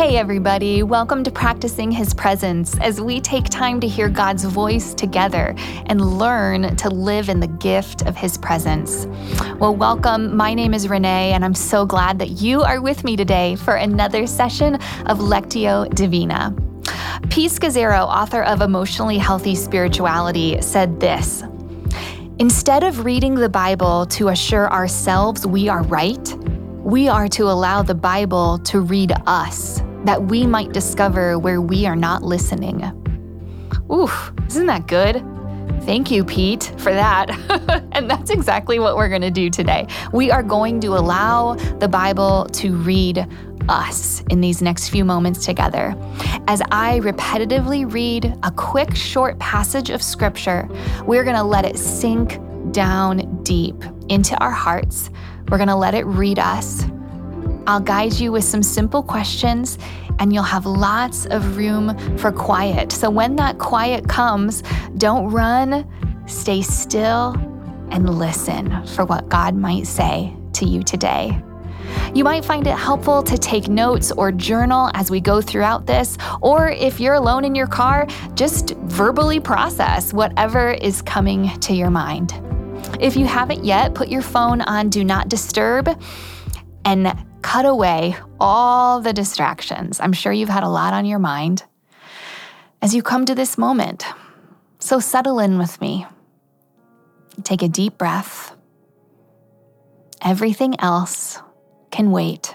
Hey everybody, welcome to Practicing His Presence as we take time to hear God's voice together and learn to live in the gift of His presence. Well, welcome. My name is Renee and I'm so glad that you are with me today for another session of Lectio Divina. Pete Scazzero, author of Emotionally Healthy Spirituality, said this: instead of reading the Bible to assure ourselves we are right, we are to allow the Bible to read us, that we might discover where we are not listening. Oof, isn't that good? Thank you, Pete, for that. And that's exactly what we're going to do today. We are going to allow the Bible to read us in these next few moments together. As I repetitively read a quick, short passage of Scripture, we're going to let it sink down deep into our hearts. We're going to let it read us. I'll guide you with some simple questions, and you'll have lots of room for quiet. So when that quiet comes, don't run, stay still, and listen for what God might say to you today. You might find it helpful to take notes or journal as we go throughout this, or if you're alone in your car, just verbally process whatever is coming to your mind. If you haven't yet, put your phone on Do Not Disturb and cut away all the distractions. I'm sure you've had a lot on your mind as you come to this moment. So settle in with me. Take a deep breath. Everything else can wait.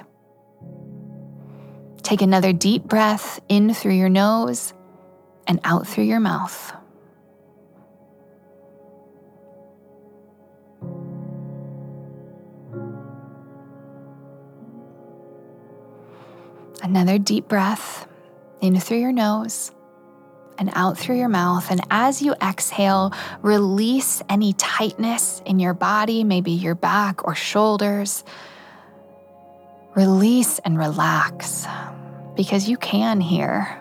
Take another deep breath in through your nose and out through your mouth. Another deep breath in through your nose and out through your mouth. And as you exhale, release any tightness in your body, maybe your back or shoulders. Release and relax because you can here.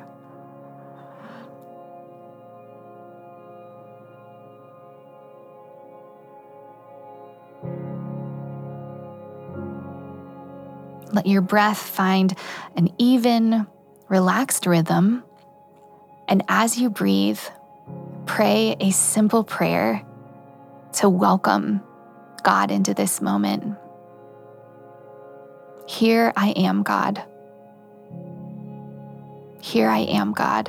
Let your breath find an even, relaxed rhythm. And as you breathe, pray a simple prayer to welcome God into this moment. Here I am, God. Here I am, God.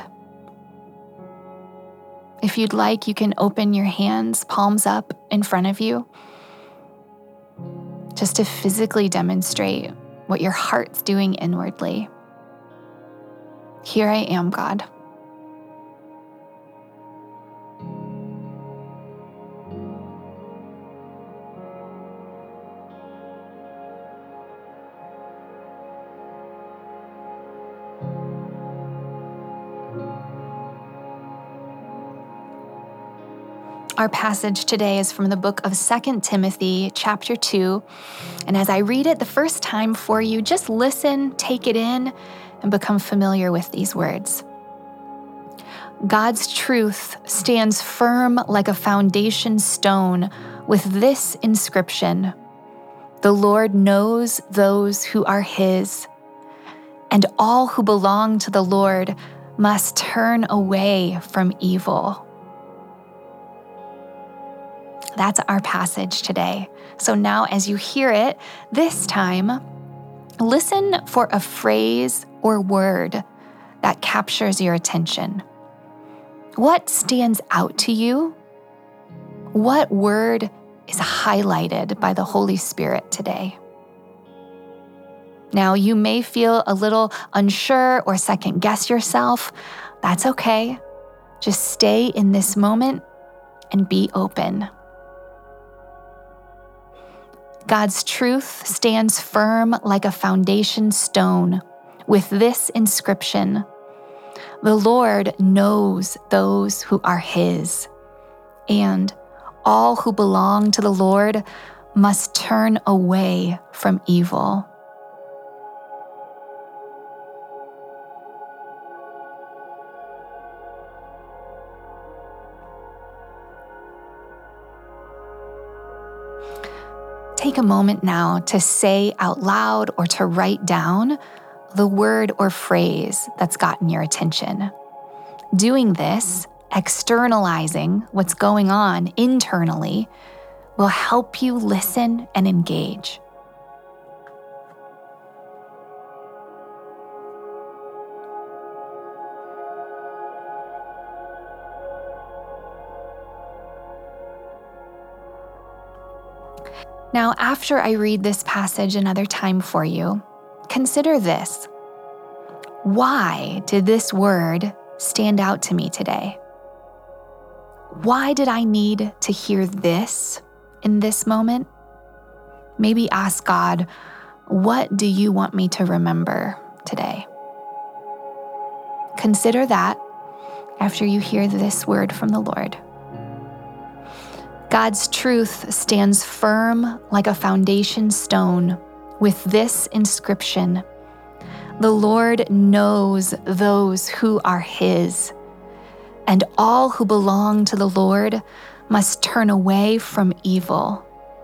If you'd like, you can open your hands, palms up in front of you, just to physically demonstrate what your heart's doing inwardly. Here I am, God. Our passage today is from the book of 2 Timothy, chapter 2. And as I read it the first time for you, just listen, take it in, and become familiar with these words. God's truth stands firm like a foundation stone with this inscription: the Lord knows those who are His, and all who belong to the Lord must turn away from evil. That's our passage today. So now as you hear it, this time, listen for a phrase or word that captures your attention. What stands out to you? What word is highlighted by the Holy Spirit today? Now, you may feel a little unsure or second guess yourself. That's okay. Just stay in this moment and be open. God's truth stands firm like a foundation stone with this inscription: the Lord knows those who are His, and all who belong to the Lord must turn away from evil. Take a moment now to say out loud or to write down the word or phrase that's gotten your attention. Doing this, externalizing what's going on internally, will help you listen and engage. Now, after I read this passage another time for you, consider this. Why did this word stand out to me today? Why did I need to hear this in this moment? Maybe ask God, what do you want me to remember today? Consider that after you hear this word from the Lord. God's truth stands firm like a foundation stone with this inscription: the Lord knows those who are His, and all who belong to the Lord must turn away from evil.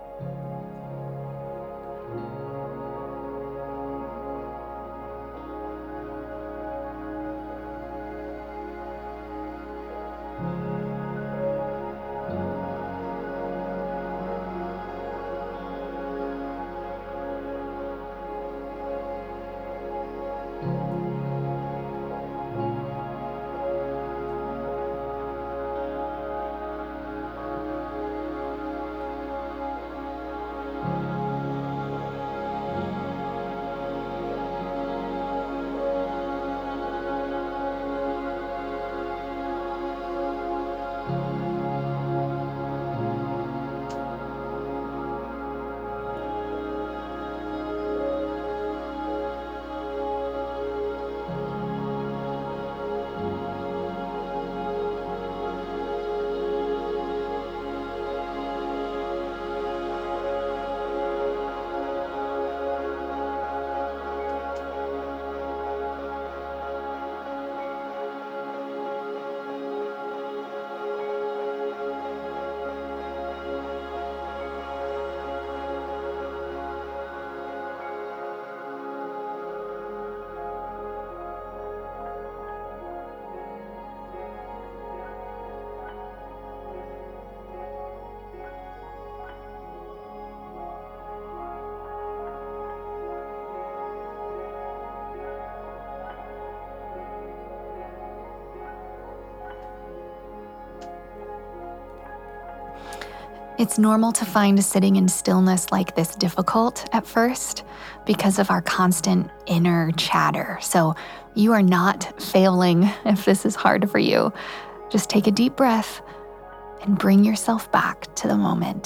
It's normal to find sitting in stillness like this difficult at first because of our constant inner chatter. So you are not failing if this is hard for you. Just take a deep breath and bring yourself back to the moment.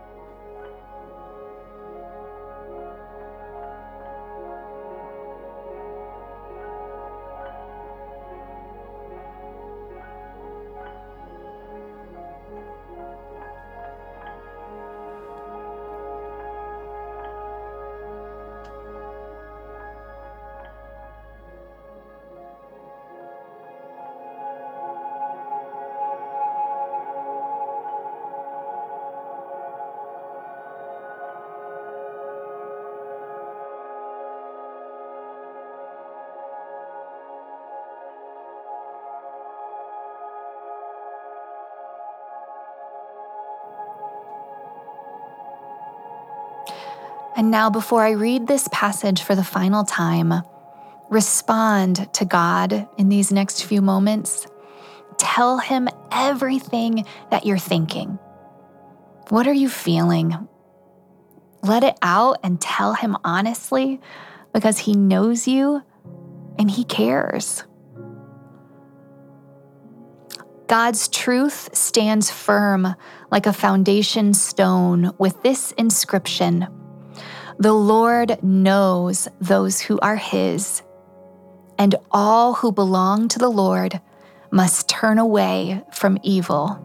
And now, before I read this passage for the final time, respond to God in these next few moments. Tell Him everything that you're thinking. What are you feeling? Let it out and tell Him honestly, because He knows you and He cares. God's truth stands firm like a foundation stone with this inscription: the Lord knows those who are His, and all who belong to the Lord must turn away from evil.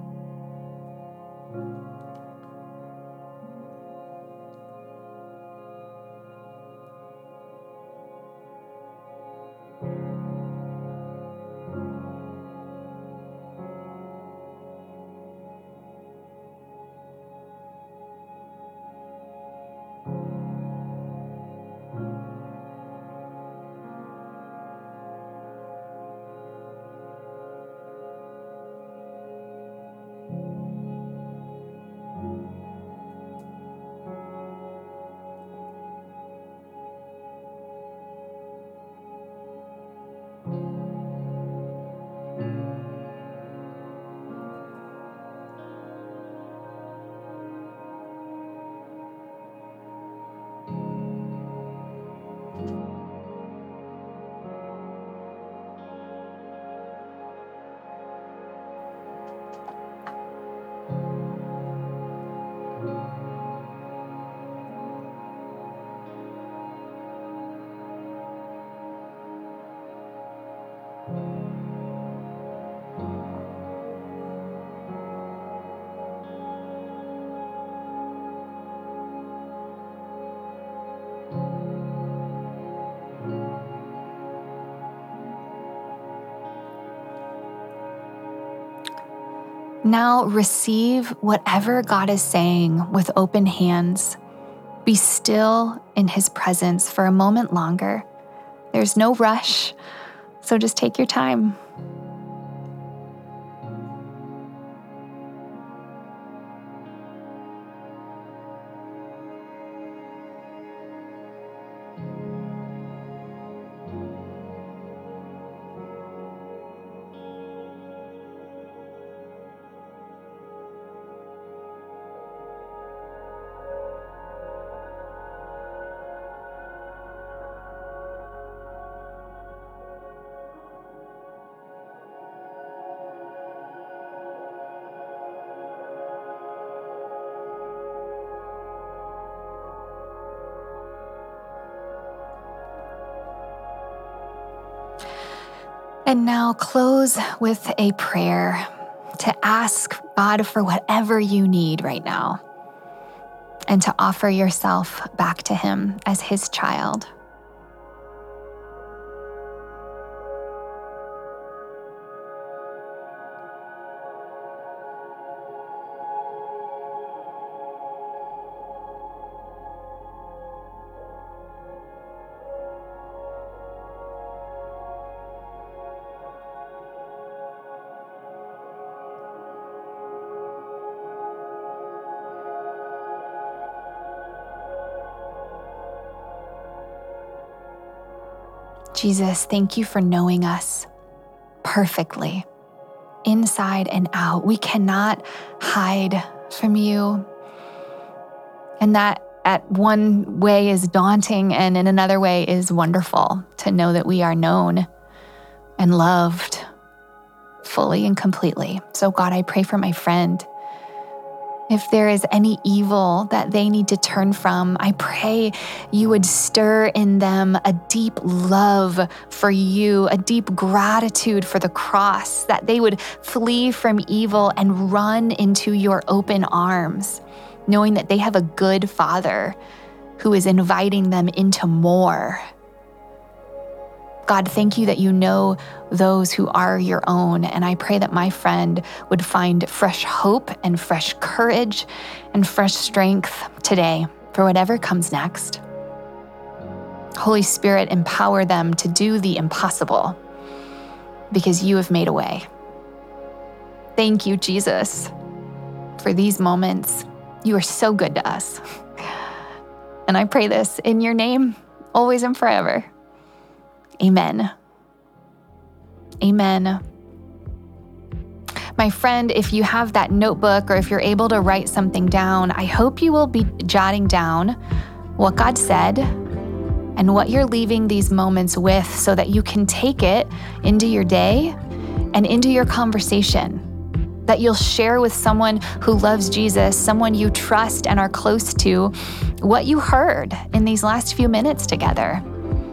Now receive whatever God is saying with open hands. Be still in His presence for a moment longer. There's no rush, so just take your time. And now close with a prayer to ask God for whatever you need right now and to offer yourself back to Him as His child. Jesus, thank you for knowing us perfectly, inside and out. We cannot hide from you. And that at one way is daunting and in another way is wonderful to know that we are known and loved fully and completely. So God, I pray for my friend. If there is any evil that they need to turn from, I pray you would stir in them a deep love for you, a deep gratitude for the cross, that they would flee from evil and run into your open arms, knowing that they have a good Father who is inviting them into more. God, thank you that you know those who are your own. And I pray that my friend would find fresh hope and fresh courage and fresh strength today for whatever comes next. Holy Spirit, empower them to do the impossible because you have made a way. Thank you, Jesus, for these moments. You are so good to us. And I pray this in your name, always and forever. Amen. Amen. My friend, if you have that notebook or if you're able to write something down, I hope you will be jotting down what God said and what you're leaving these moments with so that you can take it into your day and into your conversation, that you'll share with someone who loves Jesus, someone you trust and are close to, what you heard in these last few minutes together.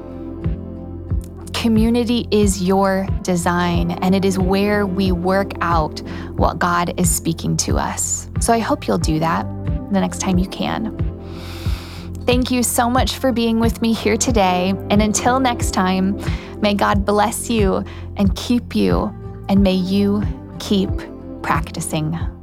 Community is your design, and it is where we work out what God is speaking to us. So I hope you'll do that the next time you can. Thank you so much for being with me here today. And until next time, may God bless you and keep you, and may you keep practicing.